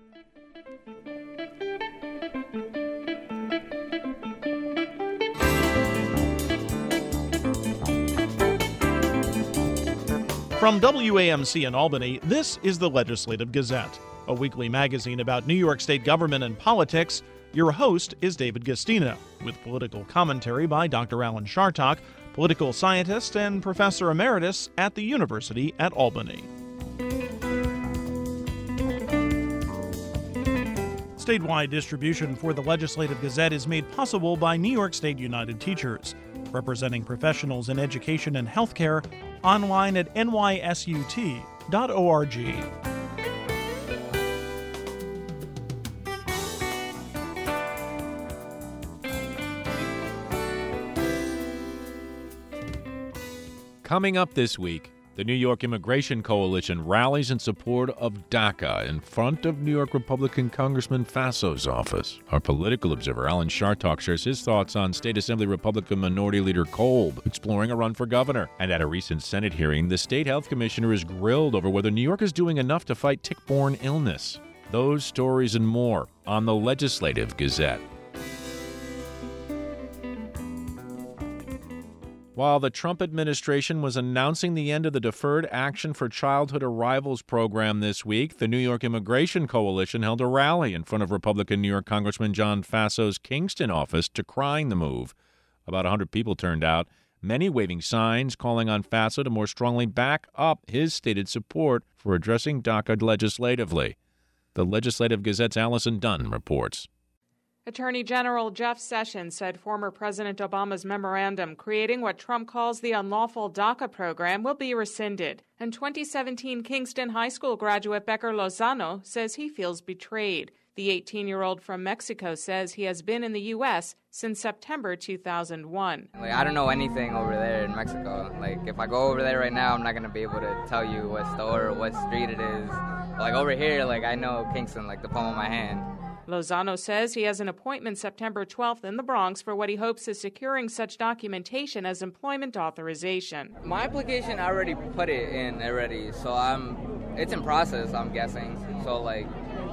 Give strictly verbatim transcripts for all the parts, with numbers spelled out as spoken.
From W A M C in Albany, this is the Legislative Gazette, a weekly magazine about New York State government and politics. Your host is David Gastino, with political commentary by Doctor Alan Chartock, political scientist and professor emeritus at the University at Albany. Statewide distribution for the Legislative Gazette is made possible by New York State United Teachers, representing professionals in education and healthcare, online at N Y S U T dot org. Coming up this week, the New York Immigration Coalition rallies in support of DACA in front of New York Republican Congressman Fasso's office. Our political observer, Alan Chartock, shares his thoughts on State Assembly Republican Minority Leader Kolb exploring a run for governor. And at a recent Senate hearing, the state health commissioner is grilled over whether New York is doing enough to fight tick-borne illness. Those stories and more on the Legislative Gazette. While the Trump administration was announcing the end of the Deferred Action for Childhood Arrivals program this week, the New York Immigration Coalition held a rally in front of Republican New York Congressman John Fasso's Kingston office decrying the move. About one hundred people turned out, many waving signs calling on Fasso to more strongly back up his stated support for addressing DACA legislatively. The Legislative Gazette's Allison Dunn reports. Attorney General Jeff Sessions said former President Obama's memorandum creating what Trump calls the unlawful DACA program will be rescinded. And twenty seventeen Kingston High School graduate Becker Lozano says he feels betrayed. The eighteen-year-old from Mexico says he has been in the U S since September two thousand one. Like, I don't know anything over there in Mexico. Like, if I go over there right now, I'm not going to be able to tell you what store or what street it is. Like, over here, like, I know Kingston like the palm of my hand. Lozano says he has an appointment September twelfth in the Bronx for what he hopes is securing such documentation as employment authorization. My application, I already put it in already, so I'm, it's in process, I'm guessing. So, like,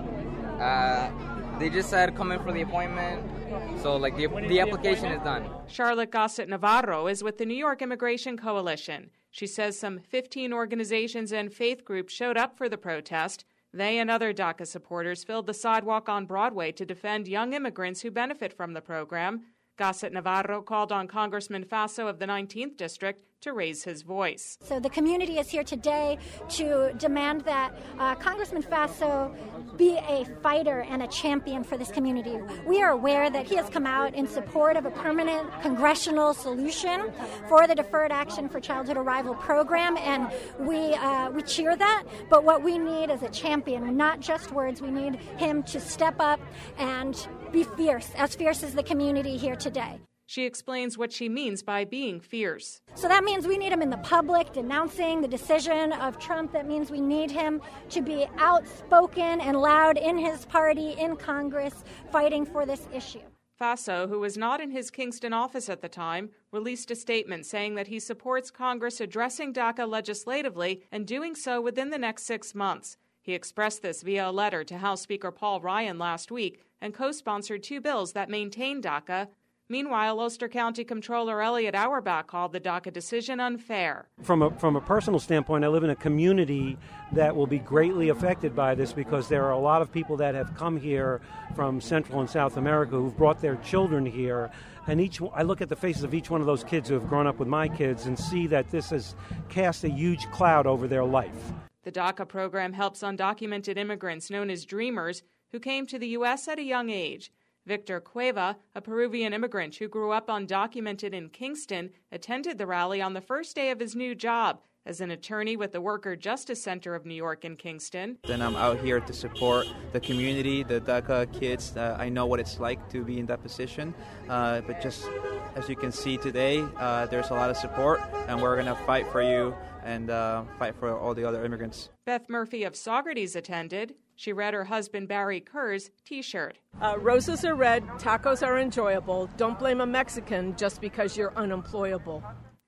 uh, they just said come in for the appointment, so, like, the, the application is done. Charlotte Gossett Navarro is with the New York Immigration Coalition. She says some fifteen organizations and faith groups showed up for the protest. They and other DACA supporters filled the sidewalk on Broadway to defend young immigrants who benefit from the program. Gossett Navarro called on Congressman Fasso of the nineteenth District to raise his voice. So the community is here today to demand that uh, Congressman Fasso be a fighter and a champion for this community. We are aware that he has come out in support of a permanent congressional solution for the Deferred Action for Childhood Arrival program, and we uh, we cheer that. But what we need is a champion, not just words. We need him to step up and be fierce, as fierce as the community here today. She explains what she means by being fierce. So that means we need him in the public denouncing the decision of Trump. That means we need him to be outspoken and loud in his party, in Congress, fighting for this issue. Fasso, who was not in his Kingston office at the time, released a statement saying that he supports Congress addressing DACA legislatively and doing so within the next six months. He expressed this via a letter to House Speaker Paul Ryan last week and co-sponsored two bills that maintain DACA. Meanwhile, Ulster County Comptroller Elliot Auerbach called the DACA decision unfair. From a, from a personal standpoint, I live in a community that will be greatly affected by this because there are a lot of people that have come here from Central and South America who've brought their children here. And each, I look at the faces of each one of those kids who have grown up with my kids and see that this has cast a huge cloud over their life. The DACA program helps undocumented immigrants known as Dreamers who came to the U S at a young age. Victor Cueva, a Peruvian immigrant who grew up undocumented in Kingston, attended the rally on the first day of his new job as an attorney with the Worker Justice Center of New York in Kingston. Then I'm out here to support the community, the DACA kids. Uh, I know what it's like to be in that position, uh, but just as you can see today, uh, there's a lot of support, and we're going to fight for you and uh, fight for all the other immigrants. Beth Murphy of Saugerties attended. She read her husband Barry Kerr's T-shirt. Uh, roses are red, tacos are enjoyable. Don't blame a Mexican just because you're unemployable.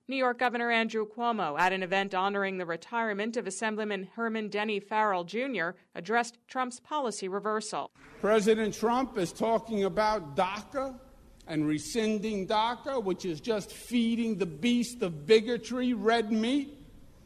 New York Governor Andrew Cuomo, at an event honoring the retirement of Assemblyman Herman Denny Farrell Junior, addressed Trump's policy reversal. President Trump is talking about DACA and rescinding DACA, which is just feeding the beast of bigotry red meat.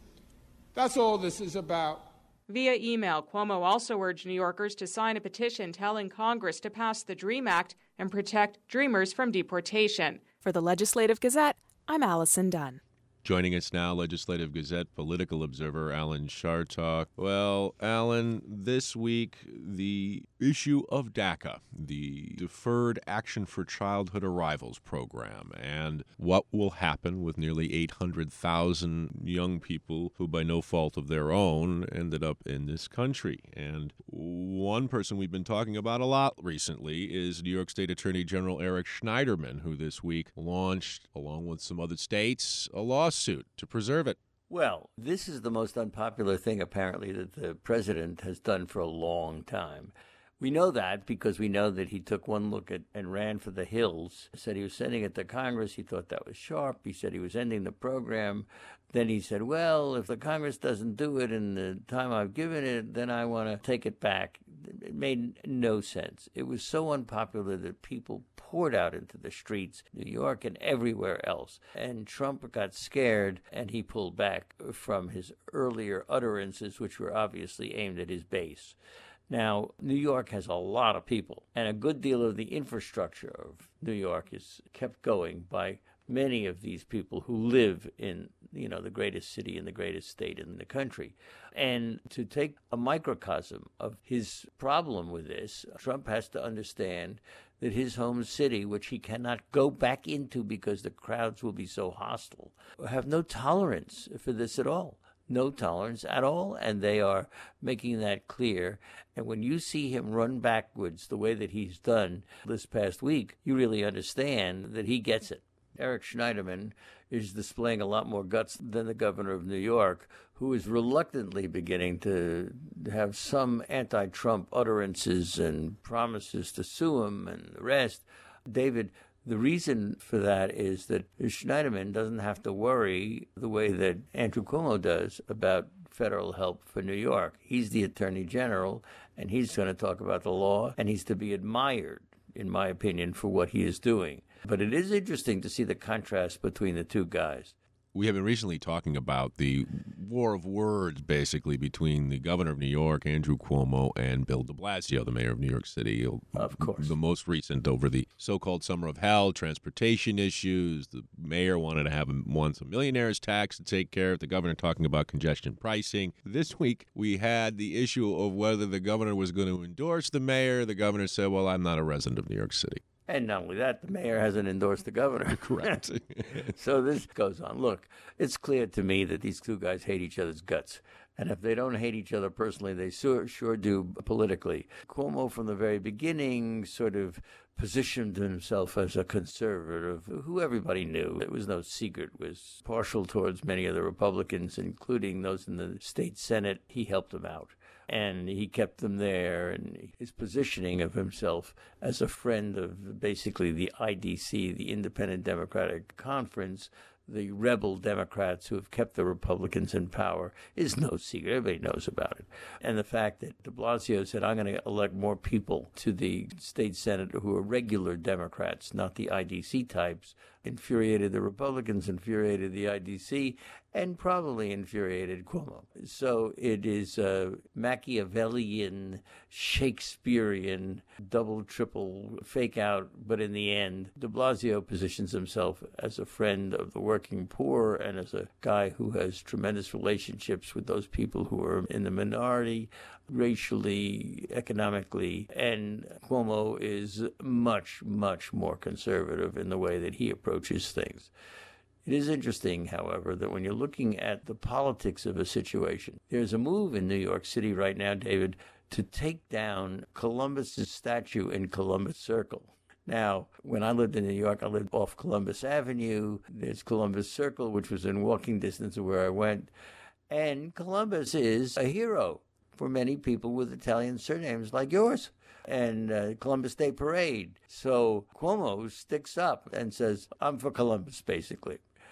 That's all this is about. Via email, Cuomo also urged New Yorkers to sign a petition telling Congress to pass the DREAM Act and protect Dreamers from deportation. For the Legislative Gazette, I'm Allison Dunn. Joining us now, Legislative Gazette political observer Alan Chartock. Well, Alan, this week, the issue of DACA, the Deferred Action for Childhood Arrivals program, and what will happen with nearly eight hundred thousand young people who, by no fault of their own, ended up in this country. And one person we've been talking about a lot recently is New York State Attorney General Eric Schneiderman, who this week launched, along with some other states, a lawsuit to preserve it. Well, this is the most unpopular thing, apparently, that the president has done for a long time. We know that because we know that he took one look at and ran for the hills, said he was sending it to Congress. He thought that was sharp. He said he was ending the program. Then he said, well, if the Congress doesn't do it in the time I've given it, then I want to take it back. It made no sense. It was so unpopular that people poured out into the streets, New York and everywhere else. And Trump got scared, and he pulled back from his earlier utterances, which were obviously aimed at his base. Now, New York has a lot of people, and a good deal of the infrastructure of New York is kept going by many of these people who live in, you know, the greatest city and the greatest state in the country. And to take a microcosm of his problem with this, Trump has to understand that his home city, which he cannot go back into because the crowds will be so hostile, have no tolerance for this at all. No tolerance at all, and they are making that clear. And when you see him run backwards the way that he's done this past week, you really understand that he gets it. Eric Schneiderman is displaying a lot more guts than the governor of New York, who is reluctantly beginning to have some anti-Trump utterances and promises to sue him and the rest. David, the reason for that is that Schneiderman doesn't have to worry the way that Andrew Cuomo does about federal help for New York. He's the Attorney General, and he's going to talk about the law, and he's to be admired, in my opinion, for what he is doing. But it is interesting to see the contrast between the two guys. We have been recently talking about the war of words, basically, between the governor of New York, Andrew Cuomo, and Bill de Blasio, the mayor of New York City. Of course. The most recent over the so-called summer of hell, transportation issues. The mayor wanted to have once a millionaire's tax to take care of. The governor talking about congestion pricing. This week, we had the issue of whether the governor was going to endorse the mayor. The governor said, well, I'm not a resident of New York City. And not only that, the mayor hasn't endorsed the governor. Correct. So this goes on. Look, it's clear to me that these two guys hate each other's guts. And if they don't hate each other personally, they sure, sure do politically. Cuomo, from the very beginning, sort of positioned himself as a conservative who everybody knew. It was no secret, was partial towards many of the Republicans, including those in the state Senate. He helped them out. And he kept them there, and his positioning of himself as a friend of basically the I D C, the Independent Democratic Conference, the rebel Democrats who have kept the Republicans in power, is no secret. Everybody knows about it. And the fact that de Blasio said, I'm going to elect more people to the state Senate who are regular Democrats, not the I D C types, infuriated the Republicans, infuriated the I D C, and probably infuriated Cuomo. So it is a Machiavellian, Shakespearean, double, triple fake out, but in the end, de Blasio positions himself as a friend of the working poor and as a guy who has tremendous relationships with those people who are in the minority, racially, economically, and Cuomo is much, much more conservative in the way that he approaches things. It is interesting, however, that when you're looking at the politics of a situation, there's a move in New York City right now, David, to take down Columbus's statue in Columbus Circle. Now, when I lived in New York, I lived off Columbus Avenue. There's Columbus Circle, which was in walking distance of where I went. And Columbus is a hero for many people with Italian surnames like yours. And uh, Columbus Day Parade. So Cuomo sticks up and says, I'm for Columbus, basically.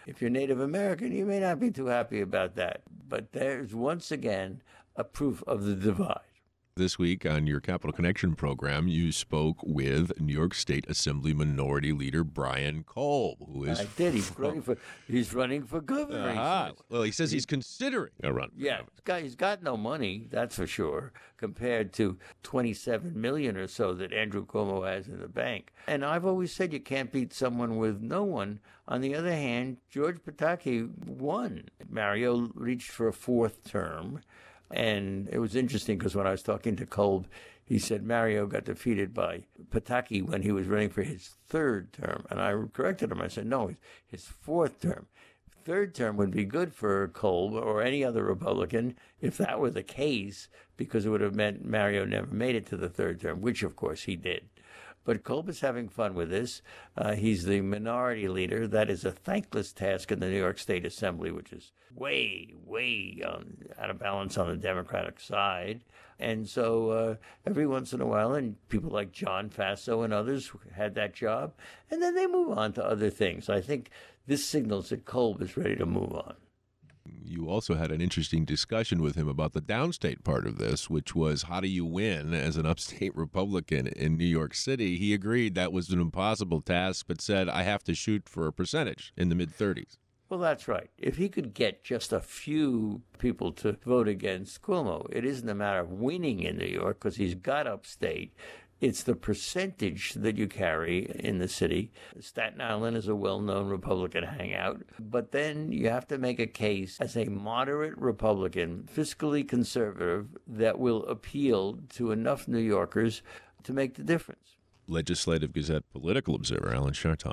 If you're Native American, you may not be too happy about that. But there's once again a proof of the divide. This week on your Capital Connection program, you spoke with New York State Assembly Minority Leader Brian Kolb, who is I did. He's from, running for he's running for governor. Uh-huh. He well, he says he's considering a run. Yeah, he's got, he's got no money, that's for sure, compared to twenty-seven million or so that Andrew Cuomo has in the bank. And I've always said you can't beat someone with no one. On the other hand, George Pataki won. Mario reached for a fourth term. And it was interesting because when I was talking to Kolb, he said Mario got defeated by Pataki when he was running for his third term. And I corrected him. I said, no, his fourth term. Third term would be good for Kolb or any other Republican if that were the case, because it would have meant Mario never made it to the third term, which, of course, he did. But Kolb is having fun with this. Uh, he's the minority leader. That is a thankless task in the New York State Assembly, which is way, way um, out of balance on the Democratic side. And so uh, every once in a while, and people like John Faso and others had that job, and then they move on to other things. I think this signals that Kolb is ready to move on. You also had an interesting discussion with him about the downstate part of this, which was how do you win as an upstate Republican in New York City? He agreed that was an impossible task, but said, I have to shoot for a percentage in the mid-thirties. Well, that's right. If he could get just a few people to vote against Cuomo, it isn't a matter of winning in New York because he's got upstate. It's the percentage that you carry in the city. Staten Island is a well-known Republican hangout. But then you have to make a case as a moderate Republican, fiscally conservative, that will appeal to enough New Yorkers to make the difference. Legislative Gazette political observer Alan Charton.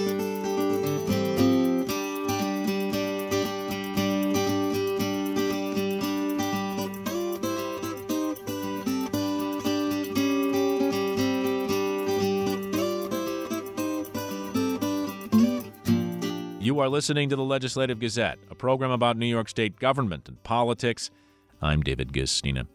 You are listening to the Legislative Gazette, a program about New York State government and politics. I'm David Guistina.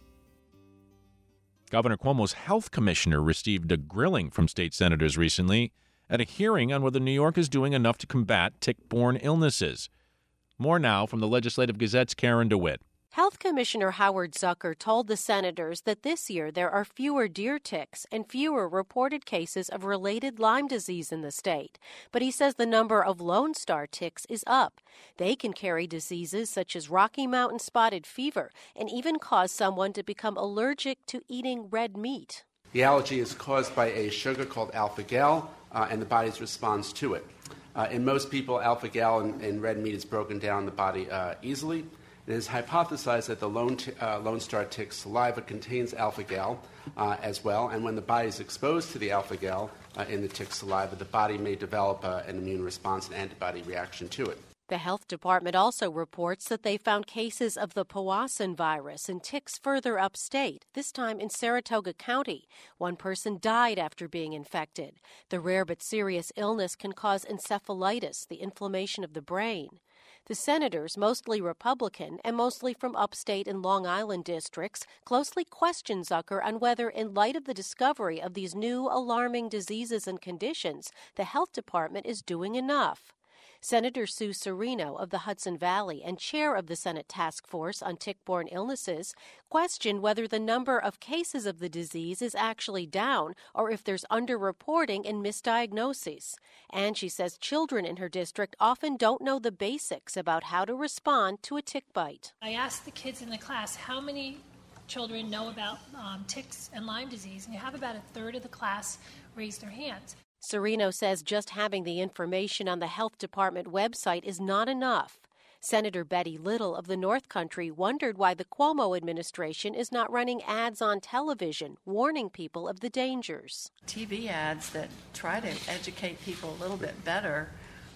Governor Cuomo's health commissioner received a grilling from state senators recently at a hearing on whether New York is doing enough to combat tick-borne illnesses. More now from the Legislative Gazette's Karen DeWitt. Health Commissioner Howard Zucker told the senators that this year there are fewer deer ticks and fewer reported cases of related Lyme disease in the state. But he says the number of Lone Star ticks is up. They can carry diseases such as Rocky Mountain spotted fever and even cause someone to become allergic to eating red meat. The allergy is caused by a sugar called alpha-gal uh, and the body's response to it. Uh, in most people, alpha-gal in, in red meat is broken down in the body uh, easily. It is hypothesized that the Lone, t- uh, Lone Star tick's saliva contains alpha-gal uh, as well, and when the body is exposed to the alpha-gal uh, in the tick's saliva, the body may develop uh, an immune response and antibody reaction to it. The health department also reports that they found cases of the Powassan virus in ticks further upstate, this time in Saratoga County. One person died after being infected. The rare but serious illness can cause encephalitis, the inflammation of the brain. The senators, mostly Republican and mostly from upstate and Long Island districts, closely question Zucker on whether, in light of the discovery of these new alarming diseases and conditions, the health department is doing enough. Senator Sue Serino of the Hudson Valley and chair of the Senate Task Force on Tick-Borne Illnesses questioned whether the number of cases of the disease is actually down or if there's underreporting and misdiagnoses. And she says children in her district often don't know the basics about how to respond to a tick bite. I asked the kids in the class how many children know about um, ticks and Lyme disease, and you have about a third of the class raise their hands. Serino says just having the information on the health department website is not enough. Senator Betty Little of the North Country wondered why the Cuomo administration is not running ads on television warning people of the dangers. T V ads that try to educate people a little bit better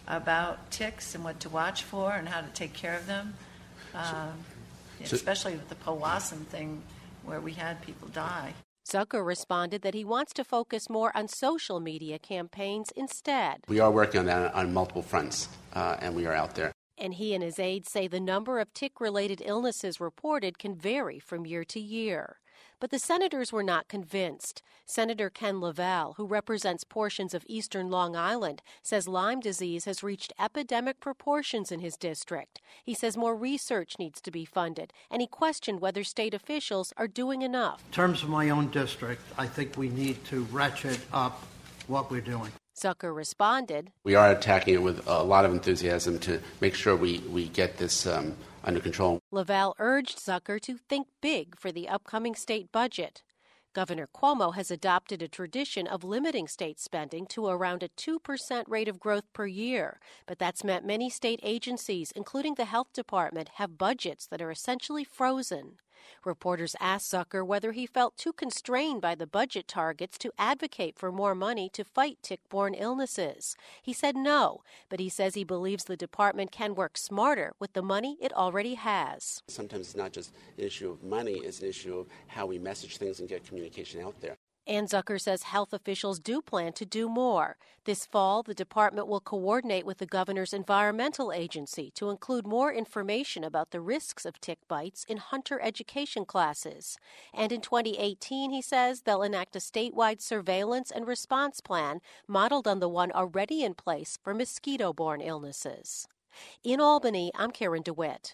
about ticks and what to watch for and how to take care of them, um, so, especially with the Powassan thing where we had people die. Zucker responded that he wants to focus more on social media campaigns instead. We are working on that on multiple fronts, uh, and we are out there. And he and his aides say the number of tick-related illnesses reported can vary from year to year. but the senators were not convinced. Senator Ken Lavelle, who represents portions of eastern Long Island, says Lyme disease has reached epidemic proportions in his district. He says more research needs to be funded, and he questioned whether state officials are doing enough. In terms of my own district, I think we need to ratchet up what we're doing. Zucker responded, We are attacking it with a lot of enthusiasm to make sure we, we get this um, under control. Lavelle urged Zucker to think big for the upcoming state budget. Governor Cuomo has adopted a tradition of limiting state spending to around a two percent rate of growth per year, but that's meant many state agencies, including the health department, have budgets that are essentially frozen. Reporters asked Zucker whether he felt too constrained by the budget targets to advocate for more money to fight tick-borne illnesses. He said no, but he says he believes the department can work smarter with the money it already has. Sometimes it's not just an issue of money, it's an issue of how we message things and get communication out there. And Zucker says health officials do plan to do more. This fall, the department will coordinate with the governor's environmental agency to include more information about the risks of tick bites in hunter education classes. And in twenty eighteen, he says, they'll enact a statewide surveillance and response plan modeled on the one already in place for mosquito-borne illnesses. In Albany, I'm Karen DeWitt.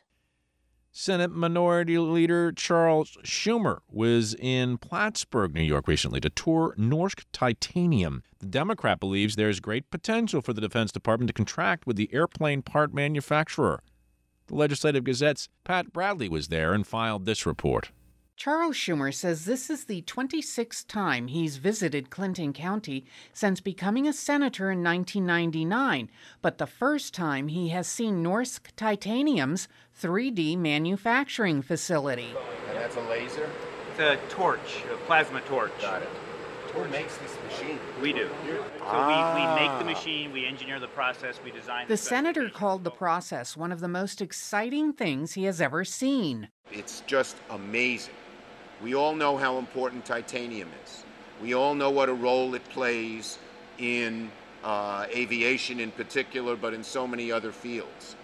Senate Minority Leader Charles Schumer was in Plattsburgh, New York recently to tour Norsk Titanium. The Democrat believes there's great potential for the Defense Department to contract with the airplane part manufacturer. The Legislative Gazette's Pat Bradley was there and filed this report. Charles Schumer says this is the twenty-sixth time he's visited Clinton County since becoming a senator in nineteen ninety-nine, but the first time he has seen Norsk Titanium's three D manufacturing facility. And that's a laser? It's a torch, a plasma torch. Got it. Who makes this machine? We do. So Ah. we, we make the machine, we engineer the process, we design The the senator called the process one of the most exciting things he has ever seen. It's just amazing. We all know how important titanium is. We all know what a role it plays in uh, aviation in particular, but in so many other fields.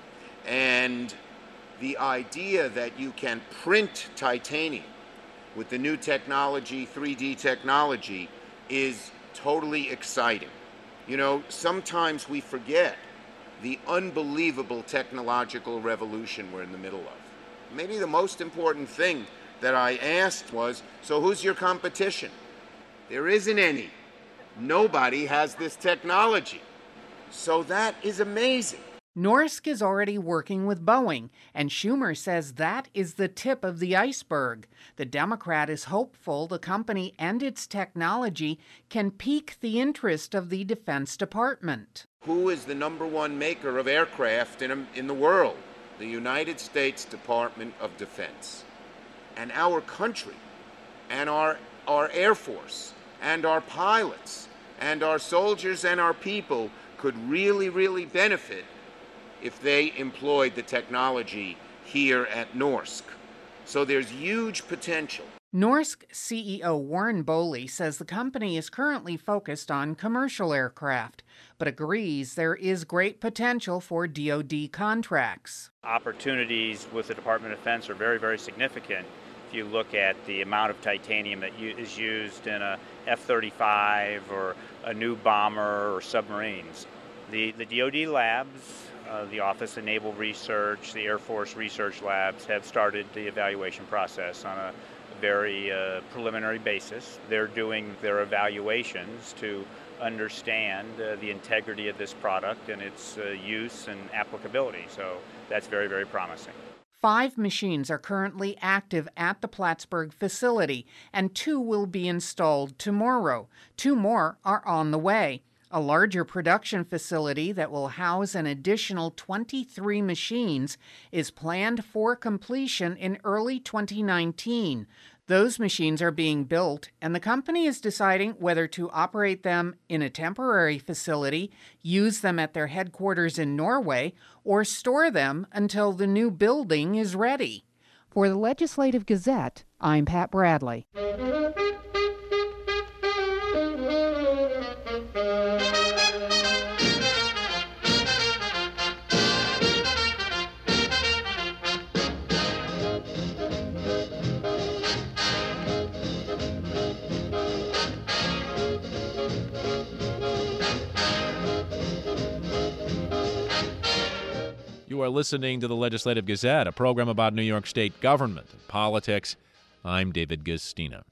And the idea that you can print titanium with the new technology, three D technology, is totally exciting. You know, sometimes we forget the unbelievable technological revolution we're in the middle of. Maybe the most important thing that I asked was, so who's your competition? There isn't any. Nobody has this technology. So that is amazing. Norsk is already working with Boeing, and Schumer says that is the tip of the iceberg. The Democrat is hopeful the company and its technology can pique the interest of the Defense Department. Who is the number one maker of aircraft in, in the world? The United States Department of Defense. And our country, and our, our Air Force, and our pilots, and our soldiers and our people could really, really benefit if they employed the technology here at Norsk. So there's huge potential. Norsk C E O Warren Boley says the company is currently focused on commercial aircraft, but agrees there is great potential for D O D contracts. opportunities with the Department of Defense are very, very significant. If you look at the amount of titanium that is used in a F thirty-five or a new bomber or submarines. The, the D O D labs, uh, the Office of Naval Research, the Air Force Research Labs have started the evaluation process on a very uh, preliminary basis. They're doing their evaluations to understand uh, the integrity of this product and its uh, use and applicability. So that's very, very promising. Five machines are currently active at the Plattsburgh facility, and two will be installed tomorrow. Two more are on the way. A larger production facility that will house an additional twenty-three machines is planned for completion in early twenty nineteen. Those machines are being built, and the company is deciding whether to operate them in a temporary facility, use them at their headquarters in Norway, or store them until the new building is ready. For the Legislative Gazette, I'm Pat Bradley. are listening to the Legislative Gazette, a program about New York State government and politics. I'm David Gastina.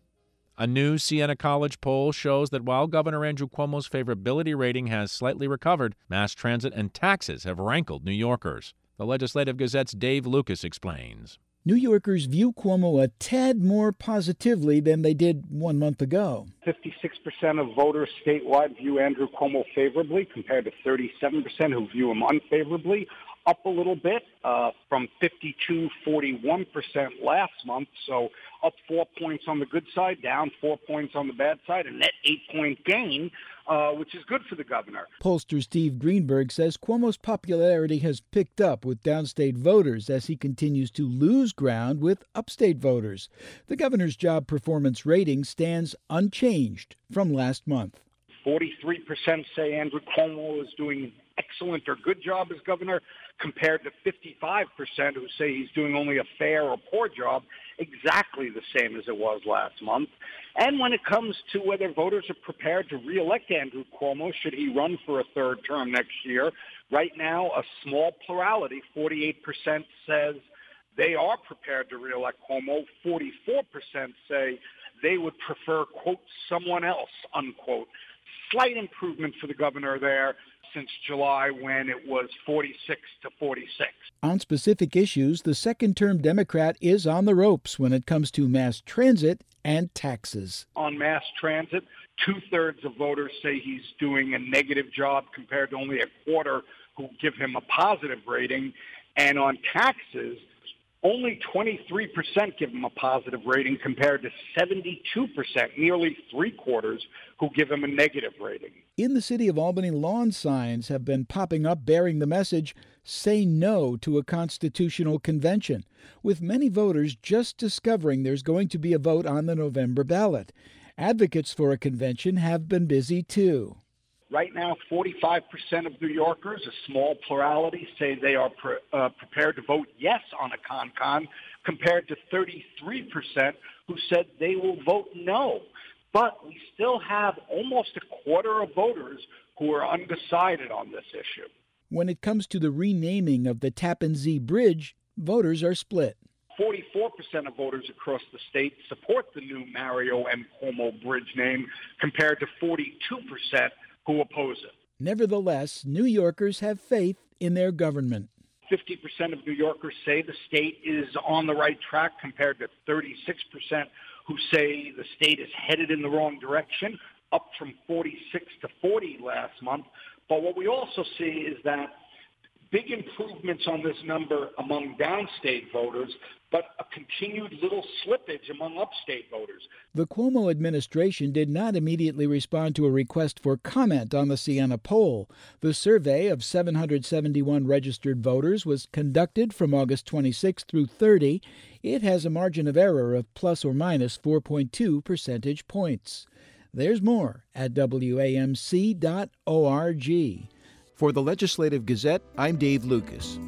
A new Siena College poll shows that while Governor Andrew Cuomo's favorability rating has slightly recovered, mass transit and taxes have rankled New Yorkers. The Legislative Gazette's Dave Lucas explains. New Yorkers view Cuomo a tad more positively than they did one month ago. fifty-six percent of voters statewide view Andrew Cuomo favorably compared to thirty-seven percent who view him unfavorably, up a little bit uh, from fifty-two forty-one percent last month. So up four points on the good side, down four points on the bad side, a net eight-point gain, uh, which is good for the governor. Pollster Steve Greenberg says Cuomo's popularity has picked up with downstate voters as he continues to lose ground with upstate voters. The governor's job performance rating stands unchanged from last month. forty-three percent say Andrew Cuomo is doing an excellent or good job as governor, compared to fifty-five percent who say he's doing only a fair or poor job, exactly the same as it was last month. And when it comes to whether voters are prepared to reelect Andrew Cuomo, should he run for a third term next year, right now a small plurality, forty-eight percent says they are prepared to reelect Cuomo, forty-four percent say they would prefer, quote, someone else, unquote. Slight improvement for the governor there since July when it was forty-six to forty-six. On specific issues, the second-term Democrat is on the ropes when it comes to mass transit and taxes. On mass transit, two-thirds of voters say he's doing a negative job compared to only a quarter who give him a positive rating. And on taxes, only twenty-three percent give him a positive rating compared to seventy-two percent, nearly three-quarters, who give him a negative rating. In the city of Albany, lawn signs have been popping up bearing the message, "Say no to a constitutional convention," with many voters just discovering there's going to be a vote on the November ballot. Advocates for a convention have been busy, too. Right now, forty-five percent of New Yorkers, a small plurality, say they are pre- uh, prepared to vote yes on a con-con, compared to thirty-three percent who said they will vote no. But we still have almost a quarter of voters who are undecided on this issue. When it comes to the renaming of the Tappan Zee Bridge, voters are split. forty-four percent of voters across the state support the new Mario M. Cuomo Bridge name, compared to forty-two percent who oppose it. Nevertheless, New Yorkers have faith in their government. fifty percent of New Yorkers say the state is on the right track, compared to thirty-six percent who say the state is headed in the wrong direction, up from forty-six to forty last month. But what we also see is that big improvements on this number among downstate voters, but a continued little slippage among upstate voters. The Cuomo administration did not immediately respond to a request for comment on the Siena poll. The survey of seven hundred seventy-one registered voters was conducted from August twenty-sixth through thirtieth. It has a margin of error of plus or minus four point two percentage points. There's more at W A M C dot org. For the Legislative Gazette, I'm Dave Lucas.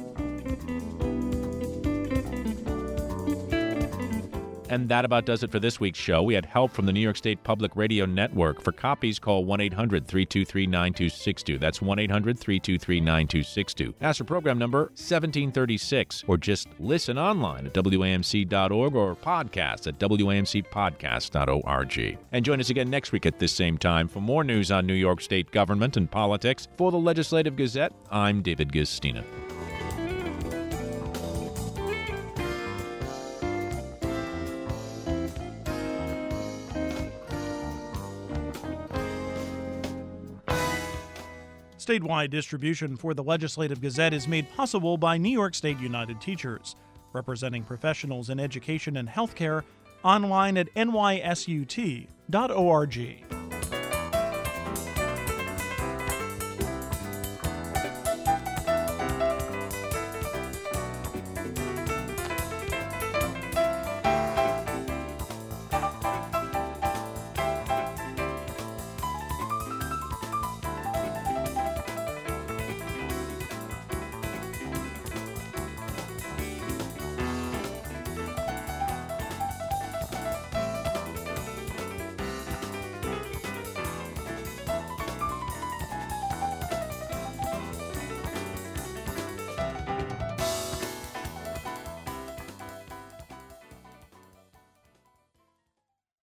And that about does it for this week's show. We had help from the New York State Public Radio Network. For copies, call one eight hundred three two three nine two six two. That's one eight hundred three two three nine two six two. Ask for program number seventeen thirty-six, or just listen online at W A M C dot org or podcast at W A M C podcast dot org. And join us again next week at this same time for more news on New York State government and politics. For the Legislative Gazette, I'm David Gastina. Statewide distribution for the Legislative Gazette is made possible by New York State United Teachers, representing professionals in education and healthcare, online at N Y S U T dot org.